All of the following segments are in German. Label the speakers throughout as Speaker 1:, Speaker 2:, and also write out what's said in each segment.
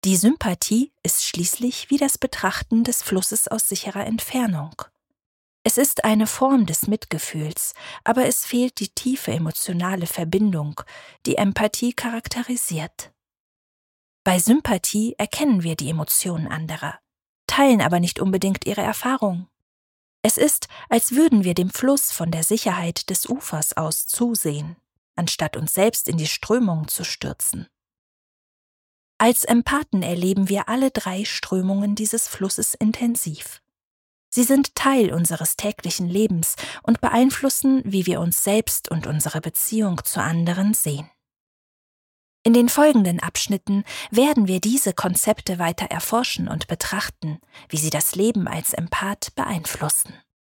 Speaker 1: Die Sympathie ist schließlich wie das Betrachten des Flusses aus sicherer Entfernung. Es ist eine Form des Mitgefühls, aber es fehlt die tiefe emotionale Verbindung, die Empathie charakterisiert. Bei Sympathie erkennen wir die Emotionen anderer, teilen aber nicht unbedingt ihre Erfahrung. Es ist, als würden wir dem Fluss von der Sicherheit des Ufers aus zusehen, anstatt uns selbst in die Strömung zu stürzen. Als Empathen erleben wir alle 3 Strömungen dieses Flusses intensiv. Sie sind Teil unseres täglichen Lebens und beeinflussen, wie wir uns selbst und unsere Beziehung zu anderen sehen. In den folgenden Abschnitten werden wir diese Konzepte weiter erforschen und betrachten, wie sie das Leben als Empath beeinflussen.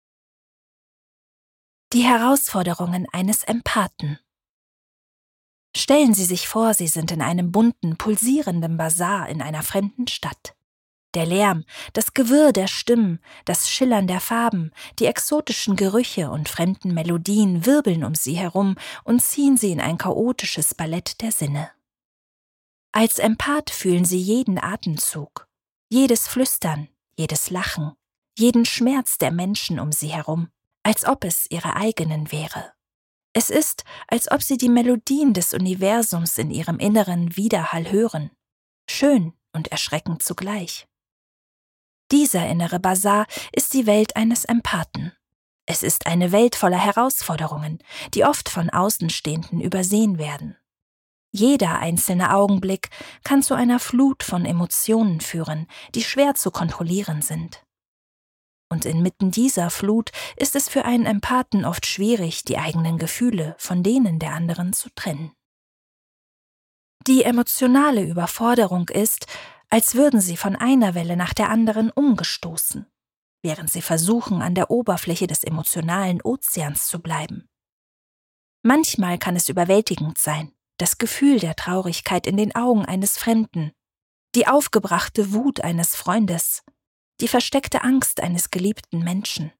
Speaker 1: Die Herausforderungen eines Empathen. Stellen Sie sich vor, Sie sind in einem bunten, pulsierenden Basar in einer fremden Stadt. Der Lärm, das Gewirr der Stimmen, das Schillern der Farben, die exotischen Gerüche und fremden Melodien wirbeln um Sie herum und ziehen Sie in ein chaotisches Ballett der Sinne. Als Empath fühlen Sie jeden Atemzug, jedes Flüstern, jedes Lachen, jeden Schmerz der Menschen um Sie herum, als ob es Ihre eigenen wäre. Es ist, als ob Sie die Melodien des Universums in Ihrem inneren Widerhall hören, schön und erschreckend zugleich. Dieser innere Basar ist die Welt eines Empathen. Es ist eine Welt voller Herausforderungen, die oft von Außenstehenden übersehen werden. Jeder einzelne Augenblick kann zu einer Flut von Emotionen führen, die schwer zu kontrollieren sind. Und inmitten dieser Flut ist es für einen Empathen oft schwierig, die eigenen Gefühle von denen der anderen zu trennen. Die emotionale Überforderung ist, als würden sie von einer Welle nach der anderen umgestoßen, während sie versuchen, an der Oberfläche des emotionalen Ozeans zu bleiben. Manchmal kann es überwältigend sein, das Gefühl der Traurigkeit in den Augen eines Fremden, die aufgebrachte Wut eines Freundes, die versteckte Angst eines geliebten Menschen.